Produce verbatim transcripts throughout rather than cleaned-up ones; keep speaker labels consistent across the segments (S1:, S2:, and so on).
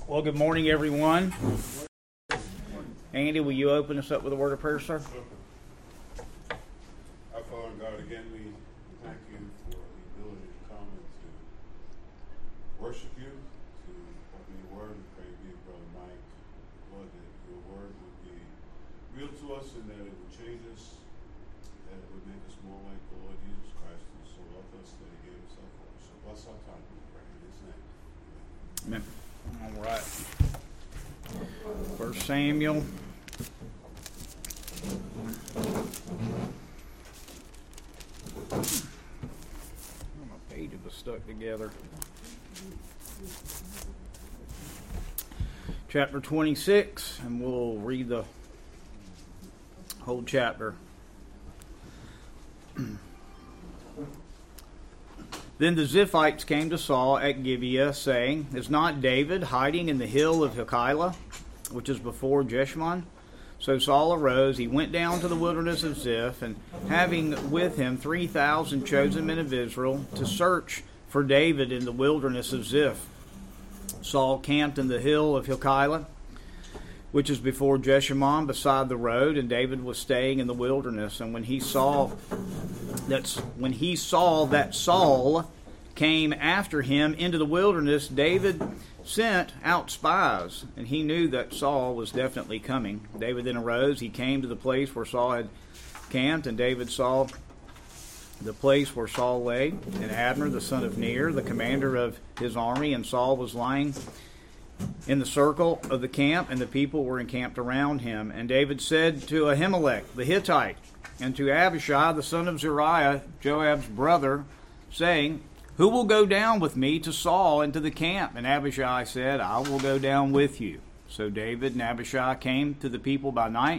S1: Well, good morning, everyone. Andy, will you open us up with a word of prayer, sir?
S2: Our Father God, again, we thank you for the ability to come and to worship you, to open your word, and pray to you, Brother Mike, Lord, that your word would be real to us and that it would change us, that it would make us more like the Lord Jesus Christ, and so love us that he gave himself for us. So bless our time, we pray in his name.
S1: Amen. All right. First Samuel. My pages are stuck together. Chapter twenty-six, and we'll read the whole chapter. Then the Ziphites came to Saul at Gibeah, saying, Is not David hiding in the hill of Hachilah, which is before Jeshimon? So Saul arose, he went down to the wilderness of Ziph, and having with him three thousand chosen men of Israel, to search for David in the wilderness of Ziph. Saul camped in the hill of Hachilah, which is before Jeshimon, beside the road, and David was staying in the wilderness. And when he saw that, when he saw that Saul came after him into the wilderness, David sent out spies, and he knew that Saul was definitely coming. David then arose, he came to the place where Saul had camped, and David saw the place where Saul lay, and Abner the son of Ner, the commander of his army, and Saul was lying in the circle of the camp, and the people were encamped around him. And David said to Ahimelech the Hittite, and to Abishai the son of Zeruiah, Joab's brother, saying, Who will go down with me to Saul into the camp? And Abishai said, I will go down with you. So David and Abishai came to the people by night.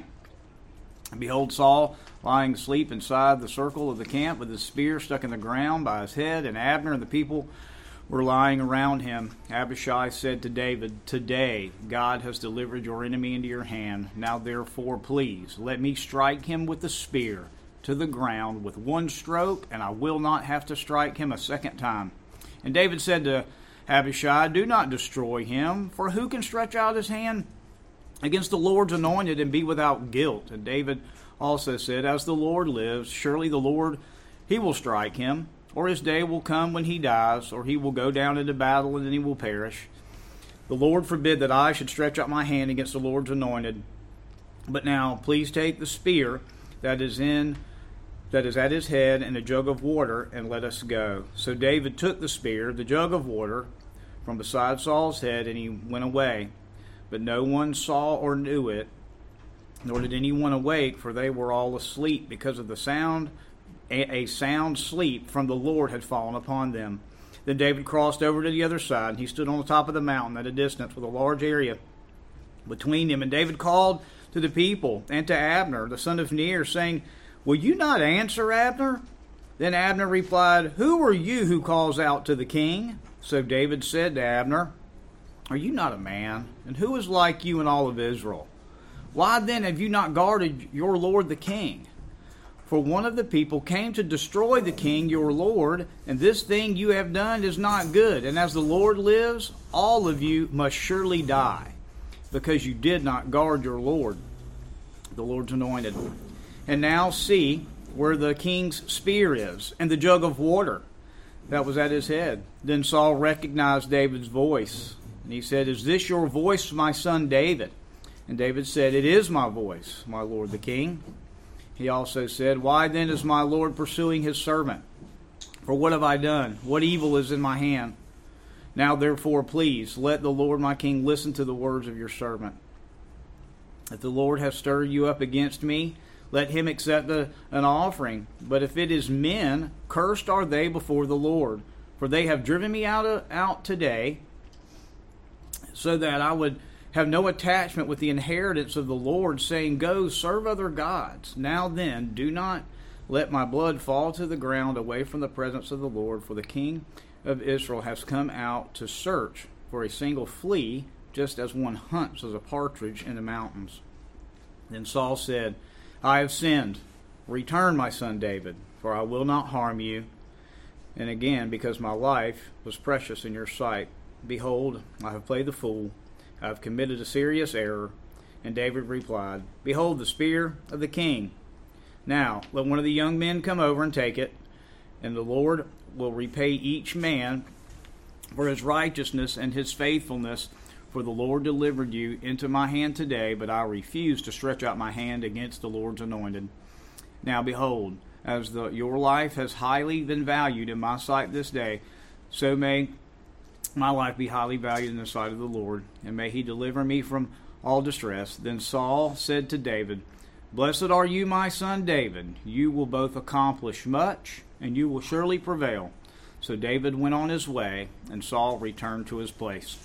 S1: And behold, Saul lying asleep inside the circle of the camp with his spear stuck in the ground by his head, and Abner and the people were lying around him. Abishai said to David, Today God has delivered your enemy into your hand. Now therefore, please, let me strike him with the spear to the ground with one stroke, and I will not have to strike him a second time. And David said to Abishai, Do not destroy him, for who can stretch out his hand against the Lord's anointed and be without guilt? And David also said, As the Lord lives, surely the Lord, he will strike him, or his day will come when he dies, or he will go down into battle and then he will perish. The Lord forbid that I should stretch out my hand against the Lord's anointed. But now please take the spear that is in that is at his head and a jug of water, and let us go. So David took the spear, the jug of water, from beside Saul's head, and he went away. But no one saw or knew it, nor did anyone awake, for they were all asleep, because of the sound A sound sleep from the Lord had fallen upon them. Then David crossed over to the other side, and he stood on the top of the mountain at a distance with a large area between them. And David called to the people and to Abner, the son of Ner, saying, Will you not answer, Abner? Then Abner replied, Who are you who calls out to the king? So David said to Abner, Are you not a man? And who is like you in all of Israel? Why then have you not guarded your lord the king? For one of the people came to destroy the king, your lord, and this thing you have done is not good. And as the Lord lives, all of you must surely die, because you did not guard your lord, the Lord's anointed. And now see where the king's spear is, and the jug of water that was at his head. Then Saul recognized David's voice, and he said, Is this your voice, my son David? And David said, It is my voice, my lord the king. He also said, Why then is my Lord pursuing his servant? For what have I done? What evil is in my hand? Now therefore, please, let the Lord my king listen to the words of your servant. If the Lord has stirred you up against me, let him accept a, an offering. But if it is men, cursed are they before the Lord. For they have driven me out, of, out today, so that I would have no attachment with the inheritance of the Lord, saying, Go, serve other gods. Now then, do not let my blood fall to the ground away from the presence of the Lord, for the king of Israel has come out to search for a single flea, just as one hunts as a partridge in the mountains. Then Saul said, I have sinned. Return, my son David, for I will not harm you. And again, because my life was precious in your sight, behold, I have played the fool. I have committed a serious error. And David replied, Behold the spear of the king. Now let one of the young men come over and take it, and the Lord will repay each man for his righteousness and his faithfulness. For the Lord delivered you into my hand today, but I refuse to stretch out my hand against the Lord's anointed. Now behold, as the, your life has highly been valued in my sight this day, so may my life be highly valued in the sight of the Lord, and may he deliver me from all distress. Then Saul said to David, Blessed are you, my son David. You will both accomplish much, and you will surely prevail. So David went on his way, and Saul returned to his place.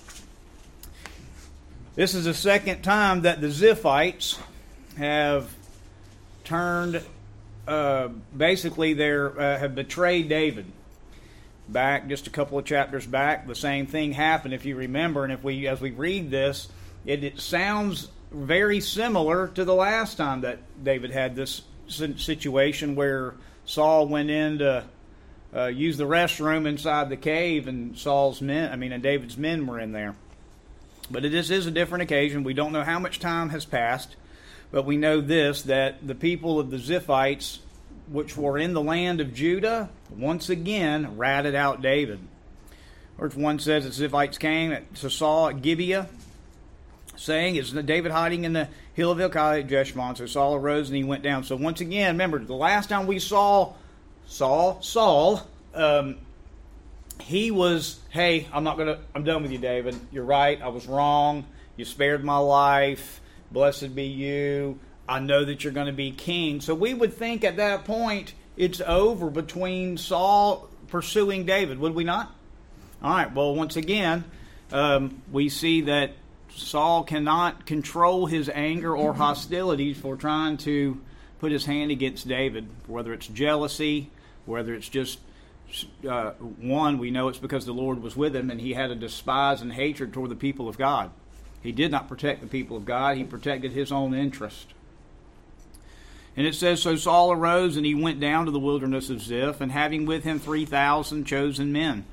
S1: This is the second time that the Ziphites have turned, uh, basically they uh, have betrayed David. Back just a couple of chapters back, the same thing happened, if you remember. And if we, as we read this, it, it sounds very similar to the last time that David had this situation where Saul went in to uh, use the restroom inside the cave, and Saul's men, I mean, and David's men were in there. But this is a different occasion. We don't know how much time has passed, but we know this, that the people of the Ziphites, which were in the land of Judah, once again ratted out David. Verse one says, the Ziphites came to Saul at Gibeah, saying, Is David hiding in the hill of Hilkiah at Jeshimon? So Saul arose and he went down. So once again, remember, the last time we saw Saul, Saul, um, he was, hey, I'm not gonna, I'm done with you, David. You're right. I was wrong. You spared my life. Blessed be you. I know that you're going to be king. So we would think at that point it's over between Saul pursuing David, would we not? All right. Well, once again, um, we see that Saul cannot control his anger or hostility for trying to put his hand against David, whether it's jealousy, whether it's just uh, one, we know it's because the Lord was with him and he had a despise and hatred toward the people of God. He did not protect the people of God. He protected his own interest. And it says, So Saul arose and he went down to the wilderness of Ziph, and having with him three thousand chosen men.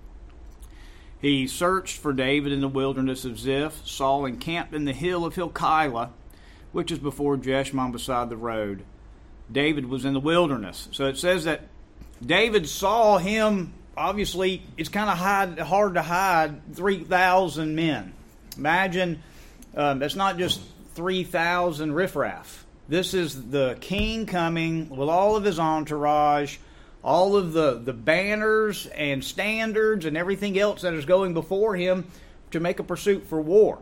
S1: He searched for David in the wilderness of Ziph. Saul encamped in the hill of Hilkiah, which is before Jeshimon beside the road. David was in the wilderness. So it says that David saw him, obviously, it's kind of hide, hard to hide three thousand men. Imagine, um, it's not just three thousand riffraff. This is the king coming with all of his entourage, all of the, the banners and standards and everything else that is going before him to make a pursuit for war.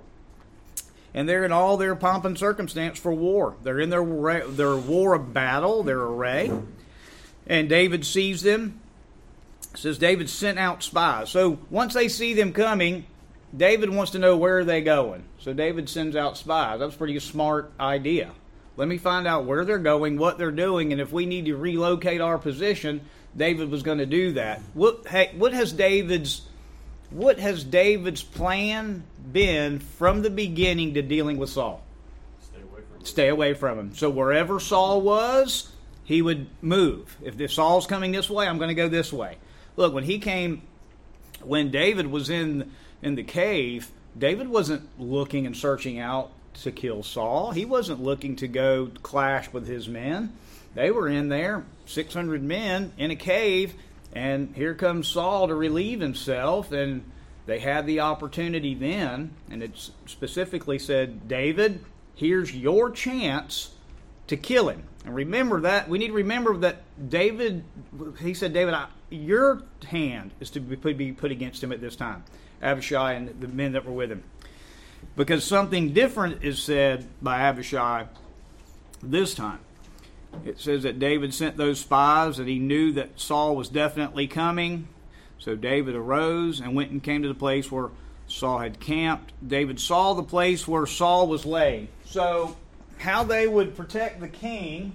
S1: And they're in all their pomp and circumstance for war. They're in their, their war of battle, their array. And David sees them. It says David sent out spies. So once they see them coming, David wants to know where are they going. So David sends out spies. That's a pretty smart idea. Let me find out where they're going, what they're doing, and if we need to relocate our position, David was going to do that. What, hey, what has David's what has David's plan been from the beginning to dealing with Saul?
S2: Stay away from him.
S1: Stay away from him. So wherever Saul was, he would move. If, if Saul's coming this way, I'm going to go this way. Look, when he came, when David was in in the cave, David wasn't looking and searching out to kill Saul. He wasn't looking to go clash with his men. They were in there, six hundred men in a cave, and here comes Saul to relieve himself, and they had the opportunity then, and it specifically said, David, here's your chance to kill him. And remember that, we need to remember that David, he said, David, I, your hand is to be put against him at this time. Abishai and the men that were with him. Because something different is said by Abishai this time. It says that David sent those spies, that he knew that Saul was definitely coming. So David arose and went and came to the place where Saul had camped. David saw the place where Saul was laid. So how they would protect the king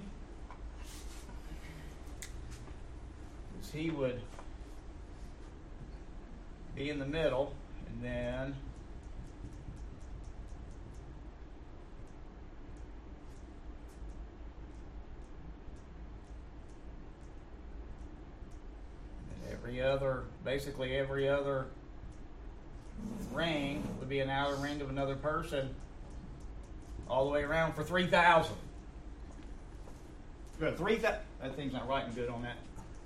S1: is he would be in the middle, and then every other, basically every other ring would to be an outer ring of another person all the way around for three thousand. Three thousand. That thing's not writing good on that.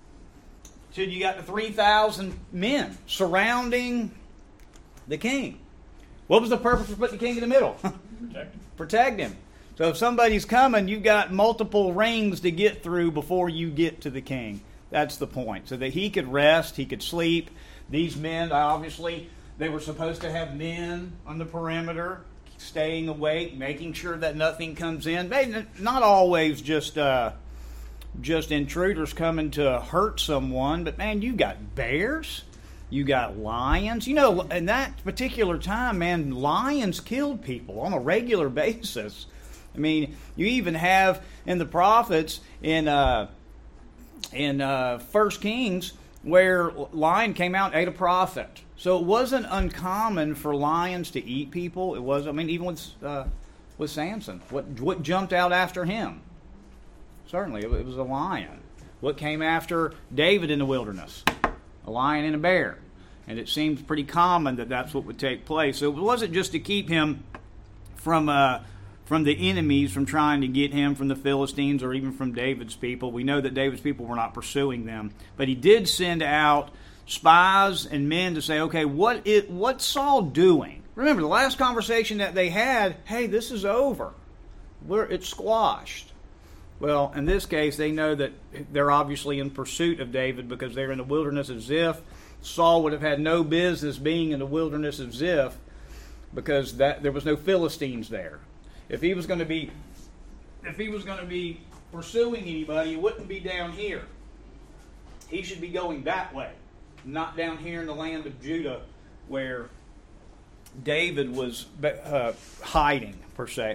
S1: So you got the three thousand men surrounding the king. What was the purpose for putting the king in the middle?
S3: Protect him.
S1: Protect him. So if somebody's coming, you've got multiple rings to get through before you get to the king. That's the point. So that he could rest, he could sleep. These men, obviously, they were supposed to have men on the perimeter, staying awake, making sure that nothing comes in. They, not always just uh, just intruders coming to hurt someone, but man, you got bears, you got lions. You know, in that particular time, man, lions killed people on a regular basis. I mean, you even have in the prophets in uh, in uh, First Kings where lion came out and ate a prophet. So it wasn't uncommon for lions to eat people. It was, I mean, even with uh, with Samson, what what jumped out after him? Certainly, it was a lion. What came after David in the wilderness? A lion and a bear. And it seems pretty common that that's what would take place. So it wasn't just to keep him from uh, from the enemies, from trying to get him from the Philistines or even from David's people. We know that David's people were not pursuing them. But he did send out spies and men to say, okay, what it, what's Saul doing? Remember, the last conversation that they had, hey, this is over. We're, it's squashed. Well, in this case, they know that they're obviously in pursuit of David because they're in the wilderness of Ziph. Saul would have had no business being in the wilderness of Ziph because that there was no Philistines there. If he was going to be, if he was going to be pursuing anybody, it wouldn't be down here. He should be going that way, not down here in the land of Judah, where David was uh, hiding per se.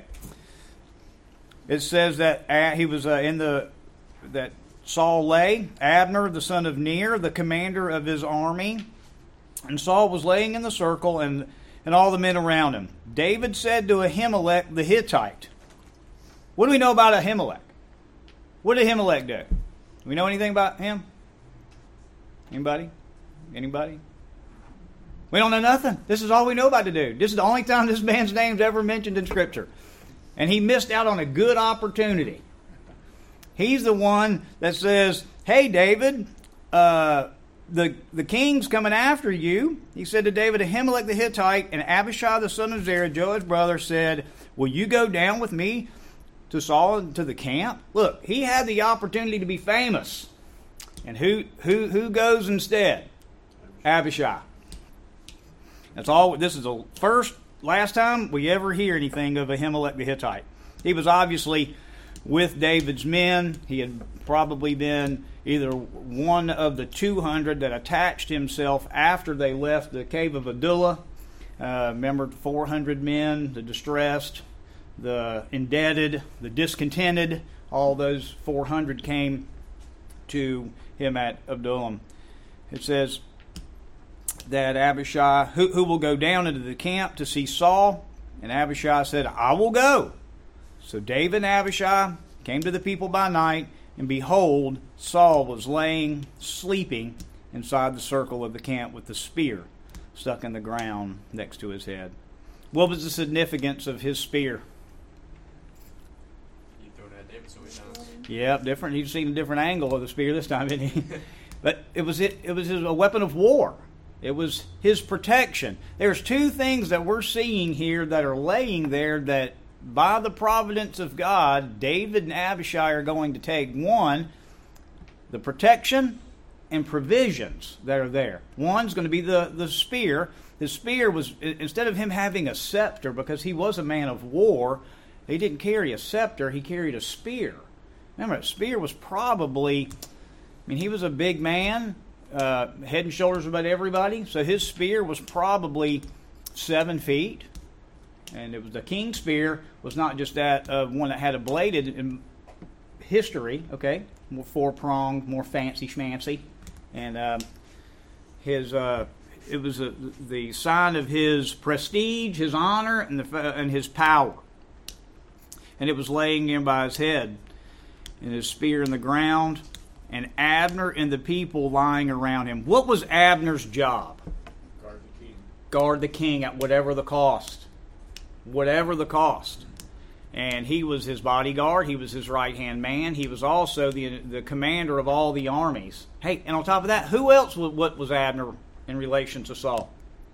S1: It says that he was uh, in the that Saul lay, Abner the son of Ner, the commander of his army, and Saul was laying in the circle, and and all the men around him. David said to Ahimelech the Hittite, what do we know about Ahimelech? What did Ahimelech do? Do we know anything about him? Anybody? Anybody? We don't know nothing. This is all we know about the dude. This is the only time this man's name's ever mentioned in Scripture. And he missed out on a good opportunity. He's the one that says, hey, David, uh, the, the king's coming after you. He said to David, Ahimelech the Hittite and Abishai the son of Zeruiah, Joab's brother, said, will you go down with me to Saul and to the camp? Look, he had the opportunity to be famous. And who who who goes instead? Abishai. That's all. This is the first, last time we ever hear anything of Ahimelech the Hittite. He was obviously with David's men. He had probably been either one of the two hundred that attached himself after they left the cave of Adullam. Uh, remember, four hundred men, the distressed, the indebted, the discontented. All those four hundred came to him at Adullam. It says that Abishai, who, who will go down into the camp to see Saul? And Abishai said, I will go. So David and Abishai came to the people by night, and behold, Saul was laying, sleeping inside the circle of the camp with the spear stuck in the ground next to his head. What was the significance of his spear?
S3: You throw it at David so he knows.
S1: Yep, different. He's seen a different angle of the spear this time, didn't he? But it was it. It was his, a weapon of war. It was his protection. There's two things that we're seeing here that are laying there that, by the providence of God, David and Abishai are going to take. One, the protection and provisions that are there. One's going to be the, the spear. The spear was, instead of him having a scepter, because he was a man of war, he didn't carry a scepter, he carried a spear. Remember, a spear was probably, I mean, he was a big man, uh, head and shoulders above everybody, so his spear was probably seven feet. And it was the king's spear was not just that of one that had a bladed in history, okay, more four-pronged, more fancy schmancy. And um, his uh, it was a, the sign of his prestige, his honor, and, the, and his power. And it was laying in by his head, and his spear in the ground, and Abner and the people lying around him. What was Abner's job?
S3: Guard the king.
S1: guard the king at whatever the cost. Whatever the cost. And he was his bodyguard. He was his right-hand man. He was also the the commander of all the armies. Hey, and on top of that, who else was, what was Abner in relation to Saul?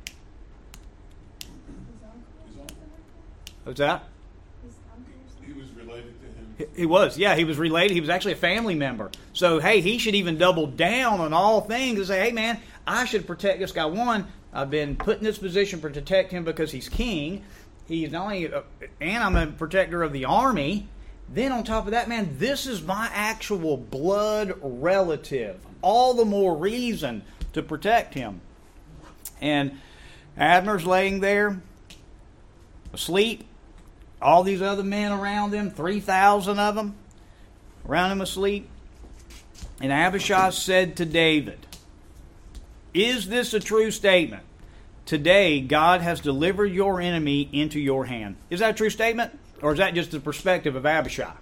S1: What's that?
S2: He was related to him.
S1: He was, yeah, he was related. He was actually a family member. So, hey, he should even double down on all things and say, hey, man, I should protect this guy. One, I've been put in this position to protect him because he's king. He's not only, a, and I'm a protector of the army. Then on top of that, man, this is my actual blood relative. All the more reason to protect him. And Abner's laying there, asleep. All these other men around him, three thousand of them, around him asleep. And Abishai said to David, is this a true statement? Today, God has delivered your enemy into your hand. Is that a true statement? Or is that just the perspective of Abishai?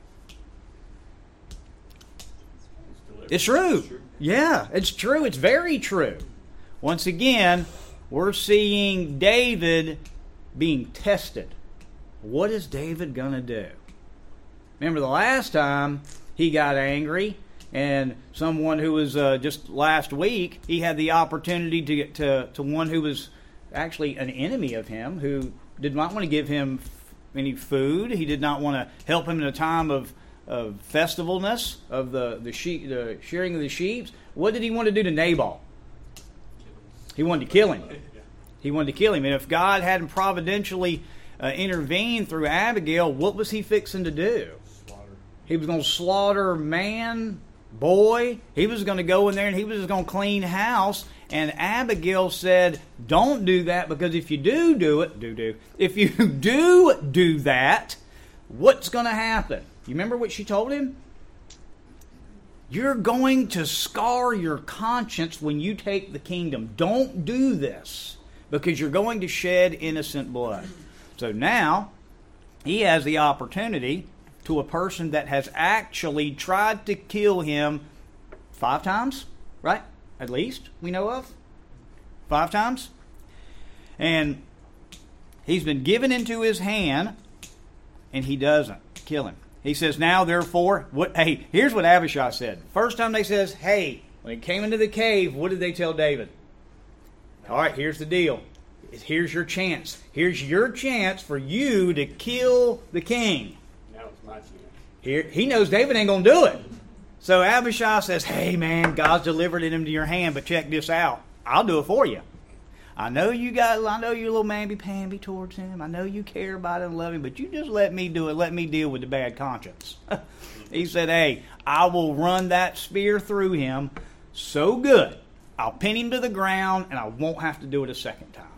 S1: It's true. Yeah, it's true. It's very true. Once again, we're seeing David being tested. What is David going to do? Remember the last time he got angry, and someone who was uh, just last week, he had the opportunity to get to, to one who was actually an enemy of him, who did not want to give him f- any food. He did not want to help him in a time of, of festivalness, of the, the, sheep, the shearing of the sheep. What did he want to do to Nabal? He wanted to kill him. He wanted to kill him. And if God hadn't providentially uh, intervened through Abigail, what was he fixing to do?
S3: Slaughter.
S1: He was going to slaughter man, boy. He was going to go in there and he was just going to clean house. And Abigail said, don't do that, because if you do do it, do do. If you do do that, what's going to happen? You remember what she told him? You're going to scar your conscience when you take the kingdom. Don't do this, because you're going to shed innocent blood. So now, he has the opportunity to a person that has actually tried to kill him five times, right? At least we know of. Five times. And he's been given into his hand, and he doesn't kill him. He says, now therefore, what? Hey, here's what Abishai said. First time they says, hey, when he came into the cave, what did they tell David? All right, here's the deal. Here's your chance. Here's your chance for you to kill the king.
S3: Now it's my chance.
S1: Here, he knows David ain't going to do it. So Abishai says, hey man, God's delivered it into your hand, but check this out. I'll do it for you. I know you got, I know you're a little mamby-pamby towards him. I know you care about him and love him, but you just let me do it. Let me deal with the bad conscience. He said, hey, I will run that spear through him so good, I'll pin him to the ground, and I won't have to do it a second time.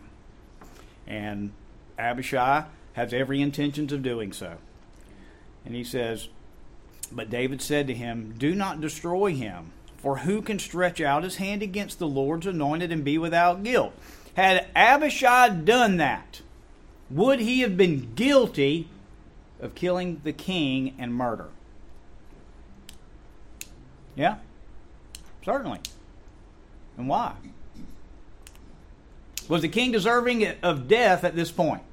S1: And Abishai has every intention of doing so. And he says, but David said to him, do not destroy him, for who can stretch out his hand against the Lord's anointed and be without guilt? Had Abishai done that, would he have been guilty of killing the king and murder? Yeah, certainly. And why? Was the king deserving of death at this point?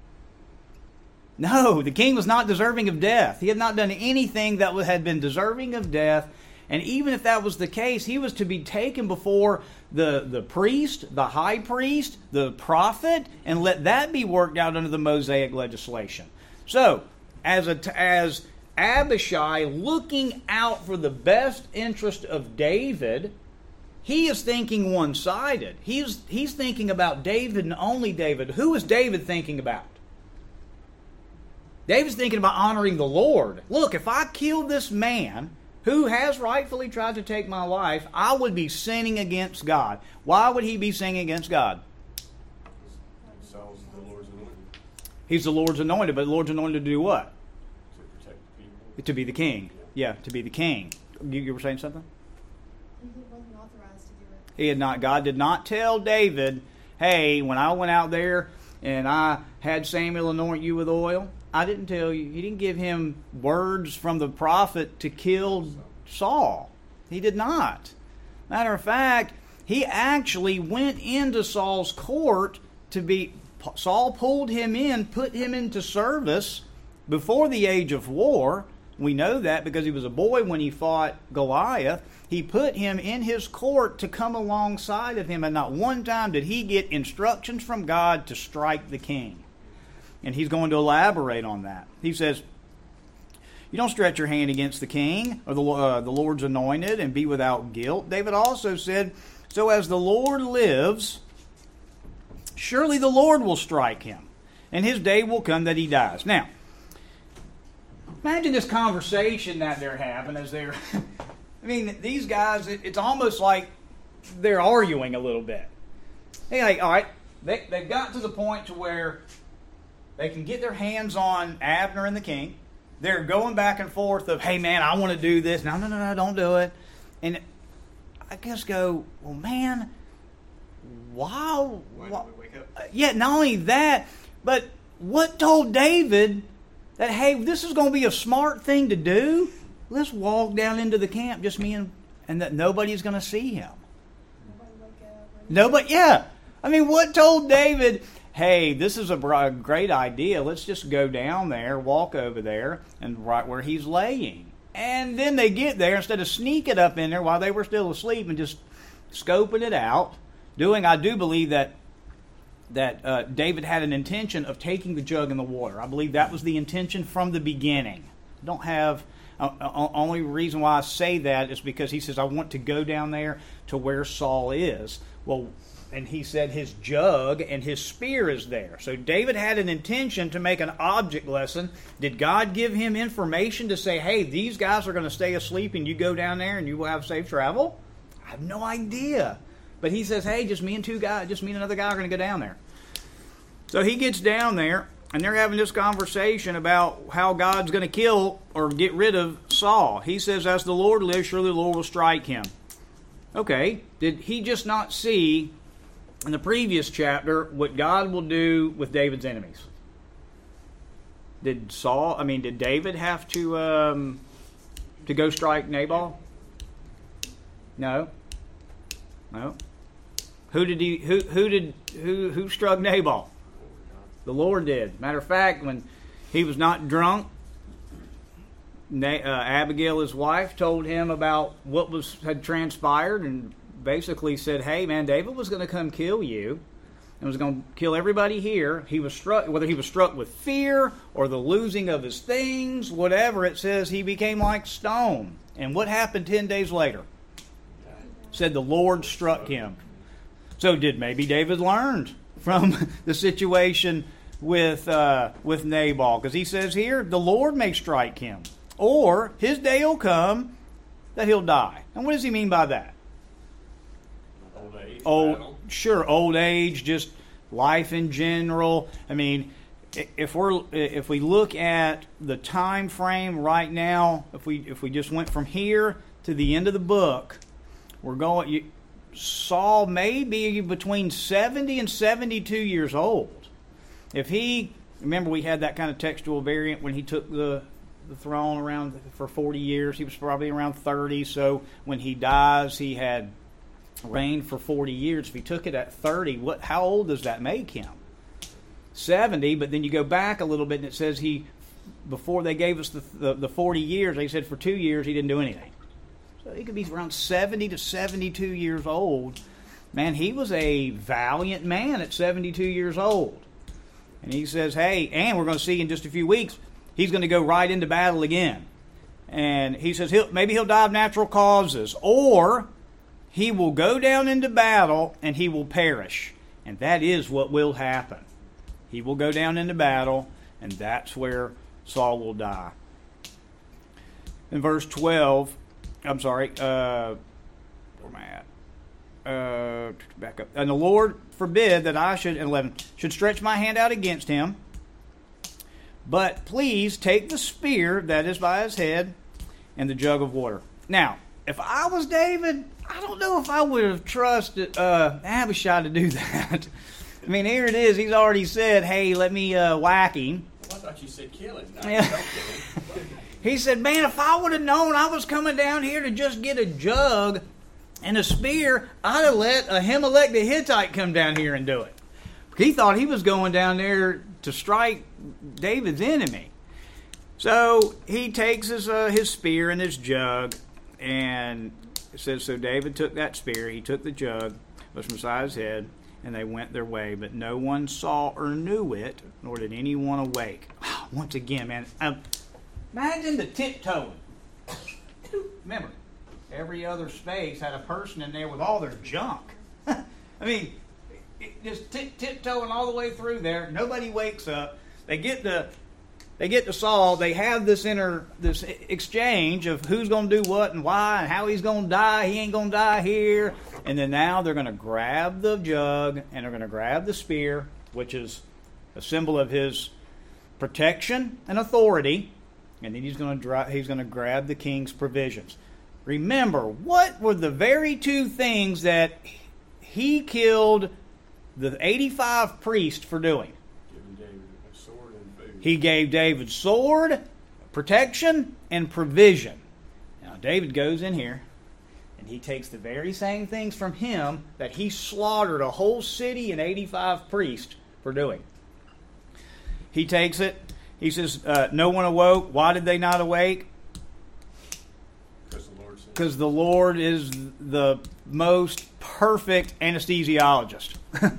S1: No, the king was not deserving of death. He had not done anything that had been deserving of death. And even if that was the case, he was to be taken before the, the priest, the high priest, the prophet, and let that be worked out under the Mosaic legislation. So, as a, as Abishai looking out for the best interest of David, he is thinking one-sided. He's, he's thinking about David and only David. Who is David thinking about? David's thinking about honoring the Lord. Look, if I killed this man who has rightfully tried to take my life, I would be sinning against God. Why would he be sinning against God?
S3: Saul's the Lord's anointed.
S1: He's the Lord's anointed, but the Lord's anointed to do what?
S3: To protect the people.
S1: To be the king. Yeah, to be the king. You, you were saying something?
S4: He wasn't authorized to do it.
S1: He had not. God did not tell David, hey, when I went out there and I had Samuel anoint you with oil, I didn't tell you. He didn't give him words from the prophet to kill Saul. He did not. Matter of fact, he actually went into Saul's court to be, Saul pulled him in, put him into service before the age of war. We know that because he was a boy when he fought Goliath. He put him in his court to come alongside of him, and not one time did he get instructions from God to strike the king. And he's going to elaborate on that. He says, you don't stretch your hand against the king or the, uh, the Lord's anointed and be without guilt. David also said, so as the Lord lives, surely the Lord will strike him, and his day will come that he dies. Now, imagine this conversation that they're having as they're... I mean, these guys, it, it's almost like they're arguing a little bit. They're like, all right, they, they've got to the point to where they can get their hands on Abner and the king. They're going back and forth of, hey, man, I want to do this. No, no, no, no, don't do it. And I just go, well, man, wow.
S3: Why
S1: why
S3: don't we wake up?
S1: yeah, not only that, but what told David that, hey, this is going to be a smart thing to do? Let's walk down into the camp, just me and, and that nobody's going to see him.
S4: Nobody wake up.
S1: Nobody, yeah. I mean, what told David, hey, this is a great idea. Let's just go down there, walk over there, and right where he's laying. And then they get there, instead of sneaking up in there while they were still asleep and just scoping it out, doing, I do believe that that uh, David had an intention of taking the jug in the water. I believe that was the intention from the beginning. I don't have... Uh, only reason why I say that is because he says, I want to go down there to where Saul is. Well, and he said his jug and his spear is there. So David had an intention to make an object lesson. Did God give him information to say, hey, these guys are going to stay asleep and you go down there and you will have safe travel? I have no idea. But he says, hey, just me and two guys, just me and another guy are going to go down there. So he gets down there. And they're having this conversation about how God's going to kill or get rid of Saul. He says, as the Lord lives, surely the Lord will strike him. Okay, did he just not see in the previous chapter what God will do with David's enemies? Did Saul, I mean, did David have to um, to go strike Nabal? No. No. Who did he? Who who did who who struck Nabal? The Lord did. Matter of fact, when he was not drunk, uh, Abigail, his wife, told him about what was had transpired and basically said, hey, man, David was going to come kill you and was going to kill everybody here. He was struck, whether he was struck with fear or the losing of his things, whatever, it says he became like stone. And what happened ten days later? Said the Lord struck him. So did maybe David learned from the situation with uh, with Nabal, because he says here, the Lord may strike him, or his day will come that he'll die. And what does he mean by that?
S3: Old age.
S1: Old,
S3: battle.
S1: sure, old age, just life in general. I mean, if we're if we look at the time frame right now, if we if we just went from here to the end of the book, we're going. You, Saul may be between seventy and seventy-two years old. If he, remember we had that kind of textual variant when he took the, the throne around for forty years. He was probably around thirty. So when he dies, he had reigned for forty years. If he took it at thirty, what? How old does that make him? seventy. But then you go back a little bit and it says he, before they gave us the, the, the forty years, they said for two years he didn't do anything. So he could be around seventy to seventy-two years old. Man, he was a valiant man at seventy-two years old. And he says, hey, and we're going to see in just a few weeks, he's going to go right into battle again. And he says he'll, maybe he'll die of natural causes, or he will go down into battle and he will perish. And that is what will happen. He will go down into battle, and that's where Saul will die. In verse twelve, I'm sorry, uh, where am I at? Uh, back up. And the Lord forbid that I should, eleven, should stretch my hand out against him. But please take the spear that is by his head and the jug of water. Now, if I was David, I don't know if I would have trusted uh, Abishai to do that. I mean, here it is. He's already said, hey, let me uh, whack him.
S3: Well, I thought you said kill him. Not
S1: Yeah.
S3: don't kill him.
S1: He said, man, if I would have known I was coming down here to just get a jug and a spear, I'd have let Ahimelech the Hittite come down here and do it. He thought he was going down there to strike David's enemy. So he takes his uh, his spear and his jug, and it says, so David took that spear, he took the jug, was from beside his head, and they went their way. But no one saw or knew it, nor did anyone awake. Once again, man, um, imagine the tiptoeing. Remember, every other space had a person in there with all their junk. I mean, it, just tip, tiptoeing all the way through there. Nobody wakes up. They get to they get to Saul. They have this inner this exchange of who's going to do what and why and how he's going to die. He ain't going to die here. And then now they're going to grab the jug and they're going to grab the spear, which is a symbol of his protection and authority. And then he's going to dra- he's going to grab the king's provisions. Remember, what were the very two things that he killed the eighty-five priests for doing?
S3: Giving David a sword and food.
S1: He gave David sword, protection, and provision. Now David goes in here, and he takes the very same things from him that he slaughtered a whole city and eighty-five priests for doing. He takes it. He says, uh, no one awoke. Why did they not awake?
S3: Because the Lord said.
S1: Because the Lord is the most perfect anesthesiologist.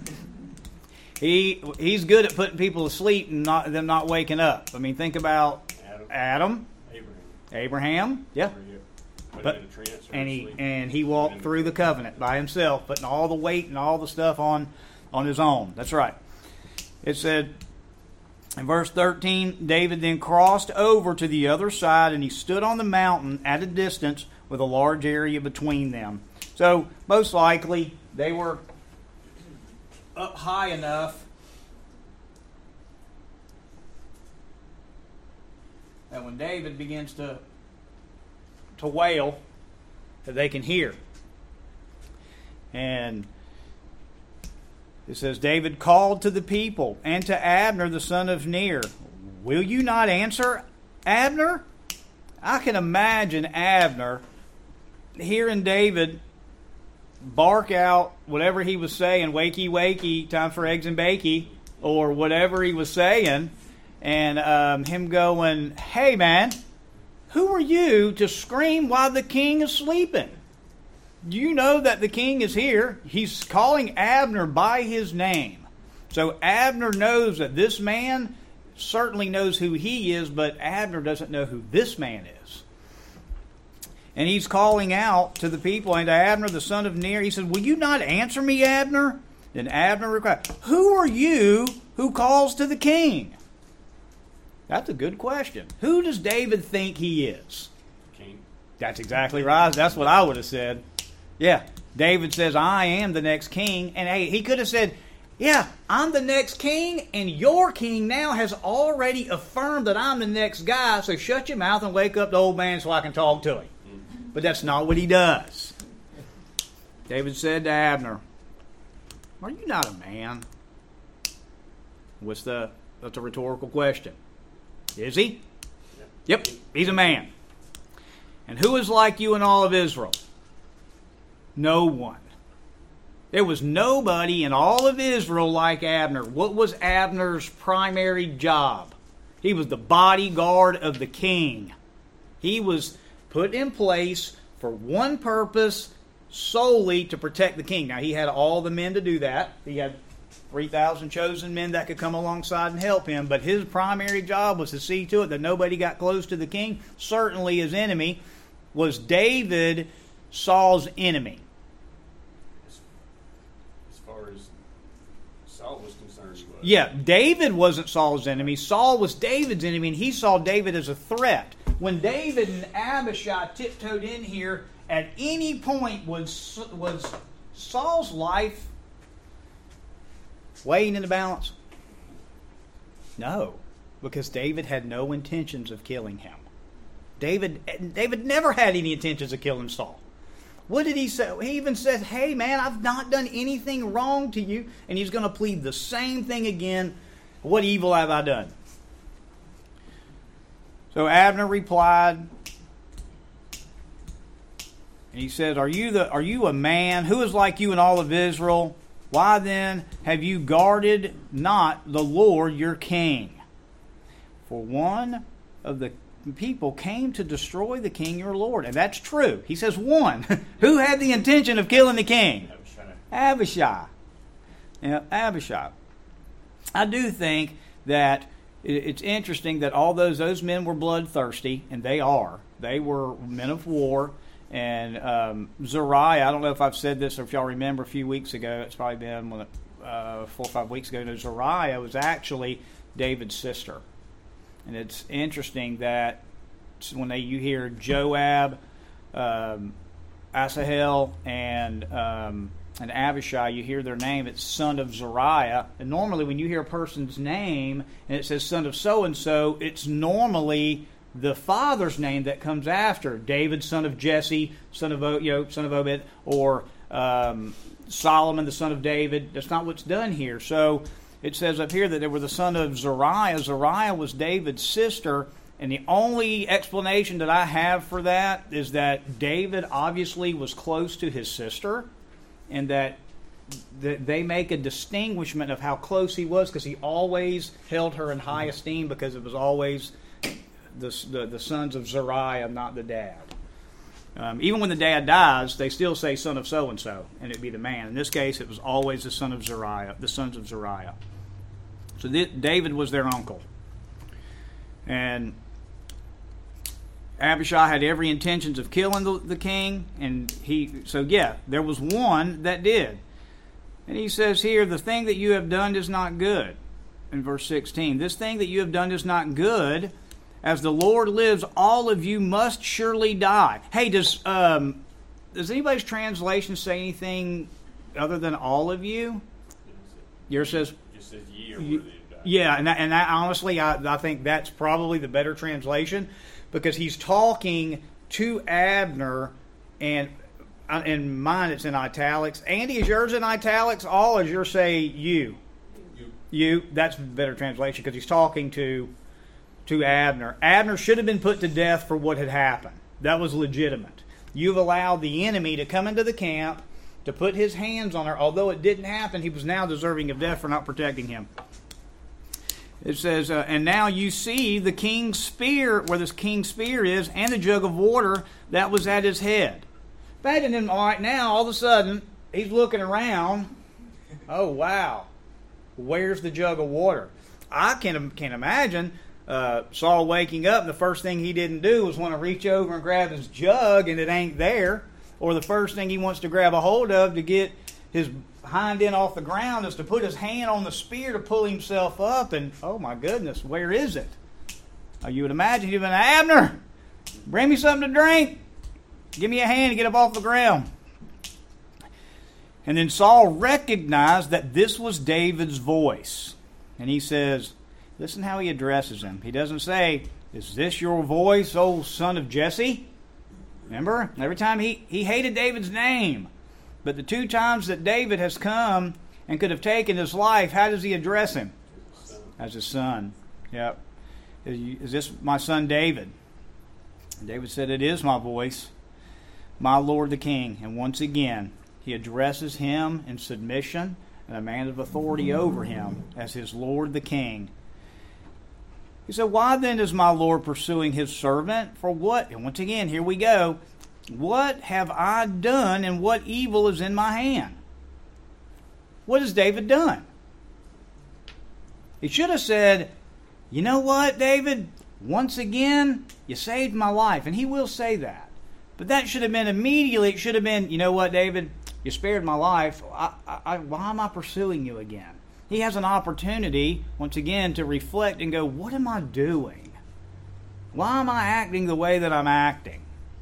S1: he He's good at putting people to sleep and not them not waking up. I mean, think about
S3: Adam.
S1: Adam,
S3: Abraham.
S1: Abraham, yeah.
S3: Where he put
S1: But-
S3: him in a trance or
S1: And he
S3: asleep.
S1: and he walked through the covenant by himself, putting all the weight and all the stuff on on his own. That's right. It said in verse thirteen, David then crossed over to the other side, and he stood on the mountain at a distance with a large area between them. So most likely they were up high enough that when David begins to to wail, that they can hear. And it says, David called to the people and to Abner the son of Ner, will you not answer, Abner? I can imagine Abner hearing David bark out whatever he was saying, wakey, wakey, time for eggs and bakey, or whatever he was saying, and um, him going, hey man, who are you to scream while the king is sleeping? You know that the king is here. He's calling Abner by his name. So Abner knows that this man certainly knows who he is, but Abner doesn't know who this man is. And he's calling out to the people and to Abner, the son of Ner. He said, will you not answer me, Abner? Then Abner replied, who are you who calls to the king? That's a good question. Who does David think he is?
S3: King.
S1: That's exactly right. That's what I would have said. Yeah, David says, I am the next king. And hey, he could have said, yeah, I'm the next king, and your king now has already affirmed that I'm the next guy, so shut your mouth and wake up the old man so I can talk to him. But that's not what he does. David said to Abner, are you not a man? What's the, that's a rhetorical question. Is he? Yep, he's a man. And who is like you in all of Israel? No one. There was nobody in all of Israel like Abner. What was Abner's primary job? He was the bodyguard of the king. He was put in place for one purpose, solely to protect the king. Now, he had all the men to do that. He had three thousand chosen men that could come alongside and help him. But his primary job was to see to it that nobody got close to the king. Certainly his enemy was David, Saul's enemy.
S3: As far as Saul was concerned, he was.
S1: Yeah, David wasn't Saul's enemy. Saul was David's enemy, and he saw David as a threat. When David and Abishai tiptoed in here, at any point was was Saul's life weighing in the balance? No, because David had no intentions of killing him. David David never had any intentions of killing Saul. What did he say? He even said, hey man, I've not done anything wrong to you. And he's going to plead the same thing again. What evil have I done? So Abner replied, and he says, Are you the are you a man? Who is like you in all of Israel? Why then have you guarded not the Lord your king? For one of the people came to destroy the king your Lord. And that's true. He says one. Who had the intention of killing the king? Abishai. Yeah, Abishai. I do think that it's interesting that although those men were bloodthirsty, and they are, they were men of war, and um, Zariah, I don't know if I've said this or if y'all remember a few weeks ago, it's probably been uh, four or five weeks ago, no, Zariah was actually David's sister. And it's interesting that when they, you hear Joab, um, Asahel, and um, and Abishai, you hear their name, it's son of Zariah. And normally when you hear a person's name and it says son of so-and-so, it's normally the father's name that comes after. David, son of Jesse, son of, you know, son of Obed, or um, Solomon, the son of David. That's not what's done here. So it says up here that they were the son of Zariah. Zariah was David's sister. And the only explanation that I have for that is that David obviously was close to his sister, and that they make a distinguishment of how close he was because he always held her in high esteem because it was always the, the, the sons of Zariah, not the dad. Um, even when the dad dies, they still say son of so-and-so, and it'd be the man. In this case, it was always the son of Zariah, the sons of Zariah. So th- David was their uncle. And Abishai had every intentions of killing the, the king, and he, so yeah, there was one that did. And he says here, the thing that you have done is not good. In verse sixteen, this thing that you have done is not good. As the Lord lives, all of you must surely die. Hey, does um, does anybody's translation say anything other than all of you? Yours says,
S3: It says ye or
S1: you,
S3: worthy of die.
S1: Yeah, and that, and that, honestly, I, I think that's probably the better translation, because he's talking to Abner, and in mine it's in italics. Andy, is yours in italics? All is yours say you?
S2: You.
S1: You. That's the better translation, because he's talking to to Abner. Abner should have been put to death for what had happened. That was legitimate. You've allowed the enemy to come into the camp, to put his hands on her. Although it didn't happen, he was now deserving of death for not protecting him. It says, uh, and now you see the king's spear, where this king's spear is, and the jug of water that was at his head. Imagine him, all right, now, all of a sudden, he's looking around. Oh, wow. Where's the jug of water? I can, can imagine uh, Saul waking up, and the first thing he didn't do was want to reach over and grab his jug, and it ain't there. Or the first thing he wants to grab a hold of to get his hind end off the ground is to put his hand on the spear to pull himself up, and oh my goodness, where is it? Oh, you would imagine you've been, Abner, bring me something to drink. Give me a hand to get up off the ground. And then Saul recognized that this was David's voice. And he says, listen how he addresses him. He doesn't say, is this your voice, O son of Jesse? Remember? Every time he, he hated David's name. But the two times that David has come and could have taken his life, how does he address him? As his son. Yep. Is this my son David? And David said, it is my voice, my Lord the King. And once again, he addresses him in submission and a man of authority over him as his Lord the King. He said, why then is my Lord pursuing his servant? For what? And once again, here we go. What have I done, and what evil is in my hand? What has David done? He should have said, you know what, David? Once again, you saved my life. And he will say that. But that should have been immediately, it should have been, you know what, David? You spared my life. I, I, why am I pursuing you again? He has an opportunity, once again, to reflect and go, what am I doing? Why am I acting the way that I'm acting?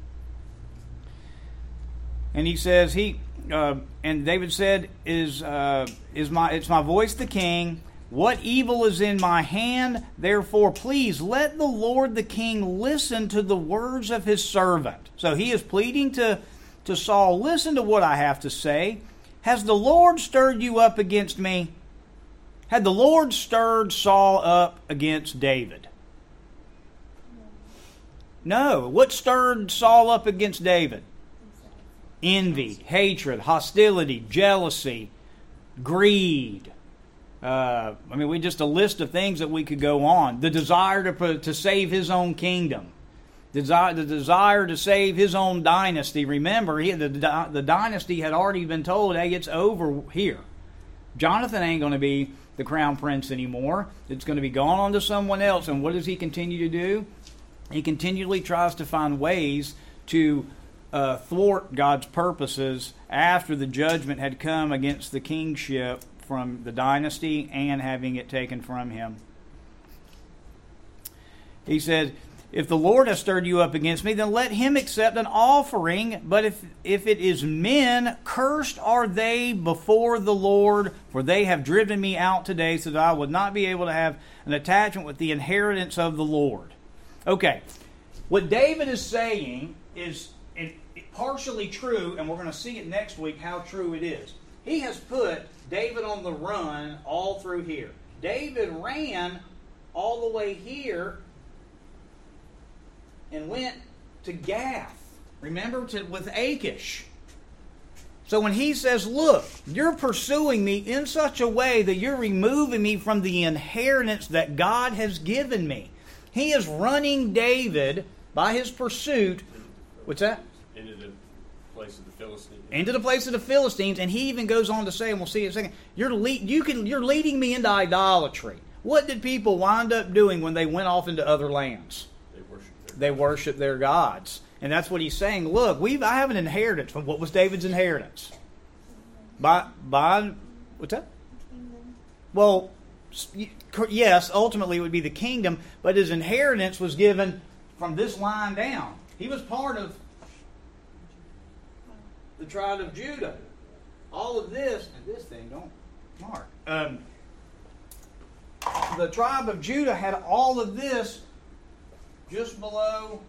S1: And he says, he uh, and David said, "Is uh, is my it's my voice, the king? What evil is in my hand? Therefore, please let the Lord the king listen to the words of his servant." So he is pleading to to Saul, listen to what I have to say. Has the Lord stirred you up against me? Had the Lord stirred Saul up against David? No. What stirred Saul up against David? Envy, hatred, hostility, jealousy, greed. Uh, I mean, we just a list of things that we could go on. The desire to to save his own kingdom, desire the desire to save his own dynasty. Remember, he, the the dynasty had already been told, "Hey, it's over here. Jonathan ain't going to be the crown prince anymore. It's going to be gone on to someone else." And what does he continue to do? He continually tries to find ways to uh, thwart God's purposes after the judgment had come against the kingship from the dynasty and having it taken from him. He said, "If the Lord has stirred you up against me, then let him accept an offering. But if, if it is men, cursed are they before the Lord, for they have driven me out today so that I would not be able to have an attachment with the inheritance of the Lord." Okay, what David is saying is partially true, and we're going to see it next week how true it is. He has put David on the run all through here. David ran all the way here and went to Gath. Remember, to, with Achish. So when he says, "Look, you're pursuing me in such a way that you're removing me from the inheritance that God has given me," he is running David by his pursuit. What's that?
S3: Into the place of the Philistines.
S1: Into the place of the Philistines, and he even goes on to say, and we'll see in a second, you're le- you can you're leading me into idolatry. What did people wind up doing when they went off into other lands?
S3: They worshiped their
S1: They worshiped their gods. And that's what he's saying. Look, we've I have an inheritance. From what was David's inheritance? By by what's that?
S4: Kingdom.
S1: Well, yes, ultimately it would be the kingdom, but his inheritance was given from this line down. He was part of the tribe of Judah. All of this, and this thing, don't mark. Um, the tribe of Judah had all of this just below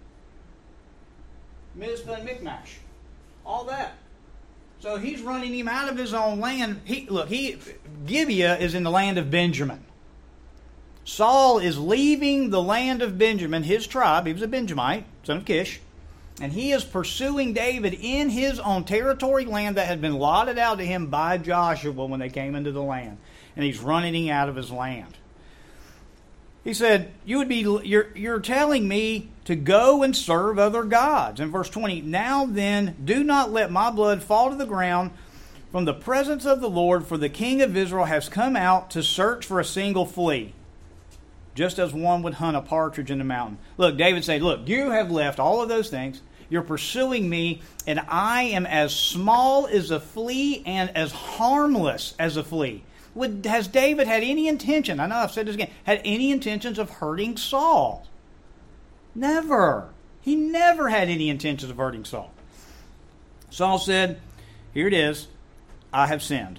S1: Mizpah and Michmash. All that. So he's running him out of his own land. He, look, he Gibeah is in the land of Benjamin. Saul is leaving the land of Benjamin, his tribe. He was a Benjamite, son of Kish. And he is pursuing David in his own territory, land that had been allotted out to him by Joshua when they came into the land. And he's running him out of his land. He said, "You would be you're you're telling me to go and serve other gods." In verse twenty, "Now then, do not let my blood fall to the ground from the presence of the Lord, for the king of Israel has come out to search for a single flea, just as one would hunt a partridge in the mountain." Look, David said, "Look, you have left all of those things. You're pursuing me, and I am as small as a flea and as harmless as a flea." Would, has David had any intention, I know I've said this again, had any intentions of hurting Saul? Never. He never had any intentions of hurting Saul. Saul said, here it is, "I have sinned."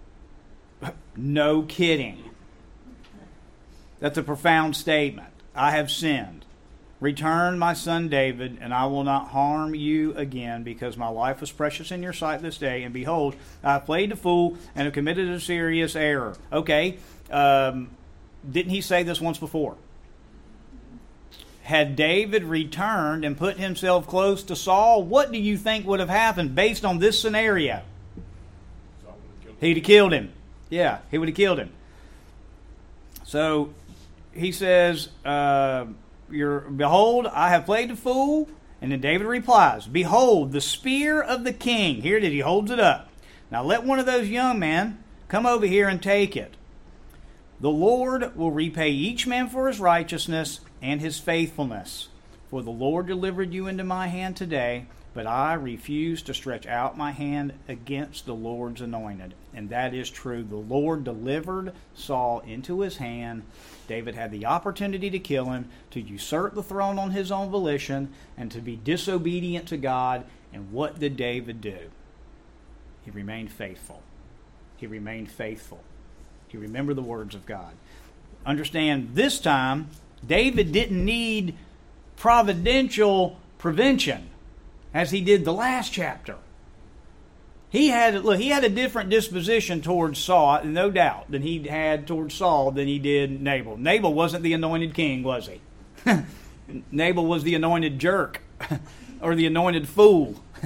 S1: No kidding. That's a profound statement. "I have sinned. Return my son David, and I will not harm you again, because my life was precious in your sight this day. And behold, I have played the fool and have committed a serious error." Okay, um, didn't he say this once before? Had David returned and put himself close to Saul, what do you think would have happened based on this scenario?
S3: Saul would have killed him.
S1: He'd have killed him. Yeah, he would have killed him. So he says, uh, You're, "Behold, I have played the fool." And then David replies, "Behold, the spear of the king." Here it is. He holds it up. "Now let one of those young men come over here and take it. The Lord will repay each man for his righteousness and his faithfulness. For the Lord delivered you into my hand today, but I refuse to stretch out my hand against the Lord's anointed." And that is true. The Lord delivered Saul into his hand. David had the opportunity to kill him, to usurp the throne on his own volition, and to be disobedient to God. And what did David do? He remained faithful. He remained faithful. He remembered the words of God. Understand, this time, David didn't need providential prevention as he did the last chapter. He had look. He had a different disposition towards Saul, no doubt, than he had towards Saul than he did Nabal. Nabal wasn't the anointed king, was he? Nabal was the anointed jerk, or the anointed fool.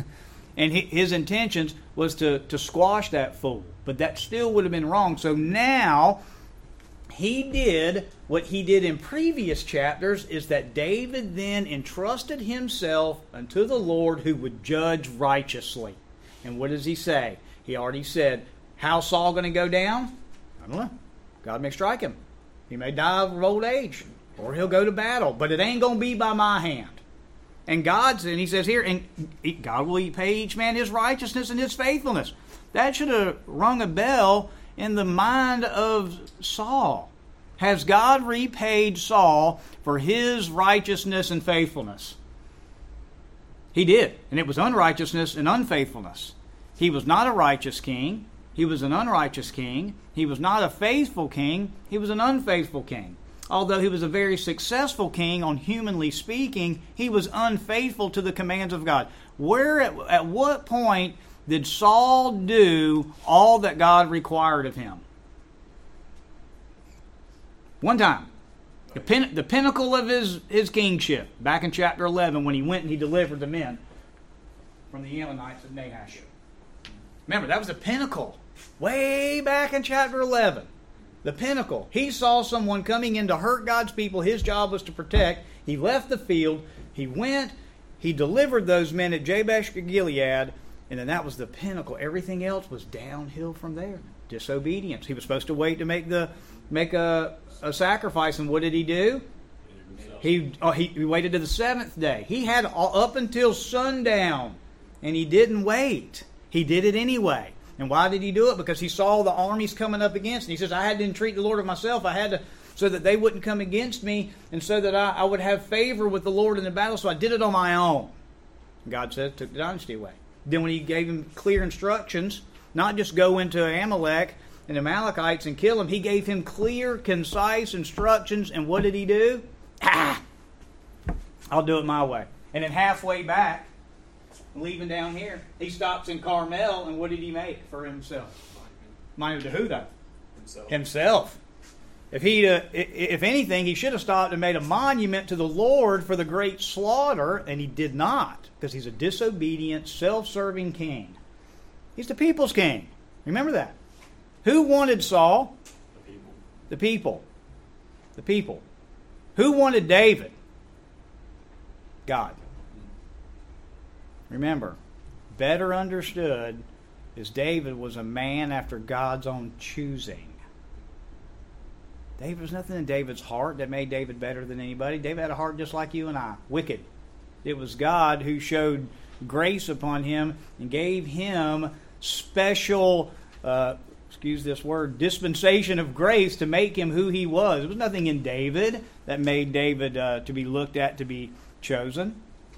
S1: And his intentions was to, to squash that fool. But that still would have been wrong. So now he did what he did in previous chapters, is that David then entrusted himself unto the Lord who would judge righteously. And what does he say? He already said, how's Saul going to go down? I don't know. God may strike him. He may die of old age. Or he'll go to battle. But it ain't going to be by my hand. And God's, and he says here, and God will pay each man his righteousness and his faithfulness. That should have rung a bell in the mind of Saul. Has God repaid Saul for his righteousness and faithfulness? He did. And it was unrighteousness and unfaithfulness. He was not a righteous king. He was an unrighteous king. He was not a faithful king. He was an unfaithful king. Although he was a very successful king, on humanly speaking, he was unfaithful to the commands of God. Where, at, at what point did Saul do all that God required of him? One time. The, pin, the pinnacle of his, his kingship, back in chapter eleven, when he went and he delivered the men from the Ammonites of Nahash. Remember, that was the pinnacle. Way back in chapter eleven. The pinnacle. He saw someone coming in to hurt God's people. His job was to protect. He left the field. He went. He delivered those men at Jabesh Gilead. And then that was the pinnacle. Everything else was downhill from there. Disobedience. He was supposed to wait to make the make a, a sacrifice. And what did he do? He, oh, he, he waited to the seventh day. He had all, up until sundown. And he didn't wait. He did it anyway. And why did he do it? Because he saw the armies coming up against him. He says, I had to entreat the Lord of myself. I had to, so that they wouldn't come against me, and so that I, I would have favor with the Lord in the battle. So I did it on my own. God said, took the dynasty away. Then when he gave him clear instructions, not just go into Amalek and the Amalekites and kill them, he gave him clear, concise instructions. And what did he do? Ah, I'll do it my way. And then halfway back, leaving down here, he stops in Carmel, and what did he make for himself? Monument to who, though?
S3: Himself.
S1: Himself. If he, uh, if anything, he should have stopped and made a monument to the Lord for the great slaughter, and he did not, because he's a disobedient, self-serving king. He's the people's king. Remember that. Who wanted Saul?
S3: The people.
S1: The people. The people. Who wanted David? God. Remember, better understood is David was a man after God's own choosing. David was nothing in David's heart that made David better than anybody. David had a heart just like you and I, wicked. It was God who showed grace upon him and gave him special, uh, excuse this word, dispensation of grace to make him who he was. There was nothing in David that made David uh, to be looked at, to be chosen.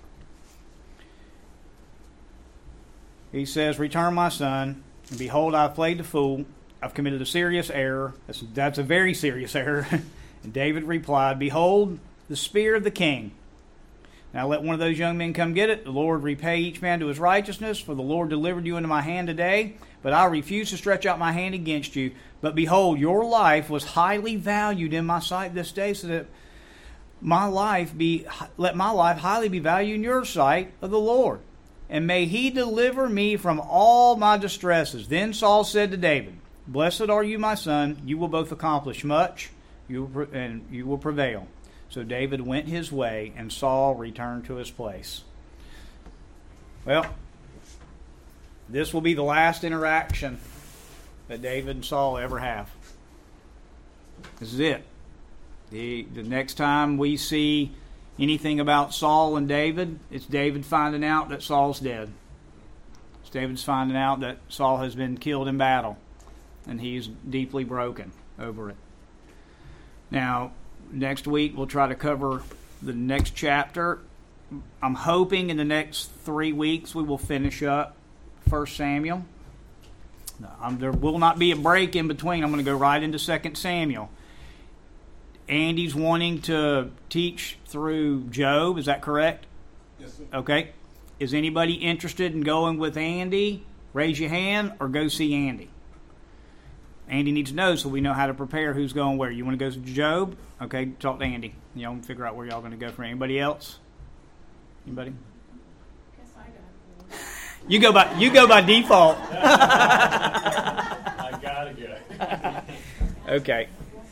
S1: He says, return my son, and behold, I've played the fool. I've committed a serious error. That's, that's a very serious error. And David replied, behold, the spear of the king. Now let one of those young men come get it. The Lord repay each man to his righteousness, for the Lord delivered you into my hand today. But I refuse to stretch out my hand against you. But behold, your life was highly valued in my sight this day, so that my life be let my life highly be valued in your sight of the Lord. And may he deliver me from all my distresses. Then Saul said to David, blessed are you, my son. You will both accomplish much, you will, and you will prevail. So David went his way, and Saul returned to his place. Well, this will be the last interaction that David and Saul ever have. This is it. The, the next time we see anything about Saul and David, it's David finding out that Saul's dead. It's David's finding out that Saul has been killed in battle, and he's deeply broken over it. Now, next week we'll try to cover the next chapter. I'm hoping in the next three weeks we will finish up First Samuel. Um, there will not be a break in between. I'm going to go right into Second Samuel. Andy's wanting to teach through Job. Is that correct?
S2: Yes, sir.
S1: Okay. Is anybody interested in going with Andy? Raise your hand or go see Andy. Andy needs to know so we know how to prepare who's going where. You want to go to Job? Okay, talk to Andy. You know, figure out where y'all going to go for anybody else? Anybody?
S4: Guess I got
S1: You go by you go by default.
S3: I gotta go.
S1: Okay.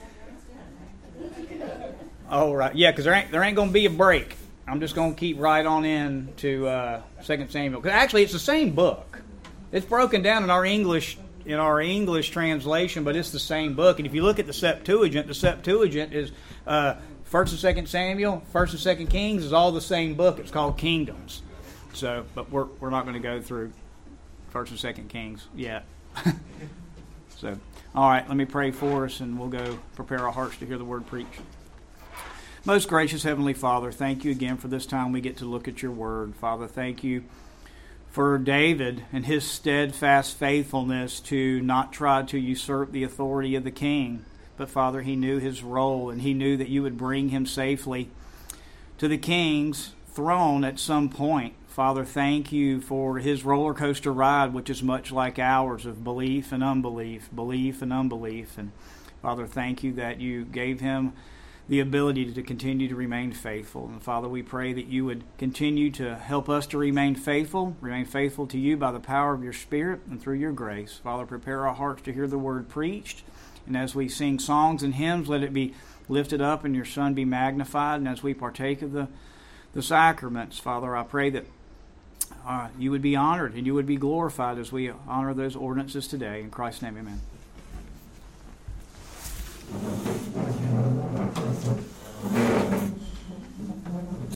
S1: All right. Yeah, because there ain't there ain't going to be a break. I'm just going to keep right on in to uh, Second Samuel. Because actually, it's the same book. It's broken down in our English in our English translation, but it's the same book. And if you look at the Septuagint, the Septuagint is uh, First and Second Samuel, First and Second Kings is all the same book. It's called Kingdoms. So, but we're we're not going to go through First and Second Kings yet. So, all right, let me pray for us, and we'll go prepare our hearts to hear the word preached. Most gracious Heavenly Father, thank you again for this time we get to look at your word. Father, thank you for David and his steadfast faithfulness to not try to usurp the authority of the king. But Father, he knew his role, and he knew that you would bring him safely to the king's throne at some point. Father, thank you for his roller coaster ride, which is much like ours, of belief and unbelief, belief and unbelief. And Father, thank you that you gave him the ability to continue to remain faithful. And Father, we pray that you would continue to help us to remain faithful, remain faithful to you by the power of your Spirit and through your grace. Father, prepare our hearts to hear the word preached. And as we sing songs and hymns, let it be lifted up and your Son be magnified. And as we partake of the, the sacraments, Father, I pray that uh, you would be honored and you would be glorified as we honor those ordinances today. In Christ's name, amen.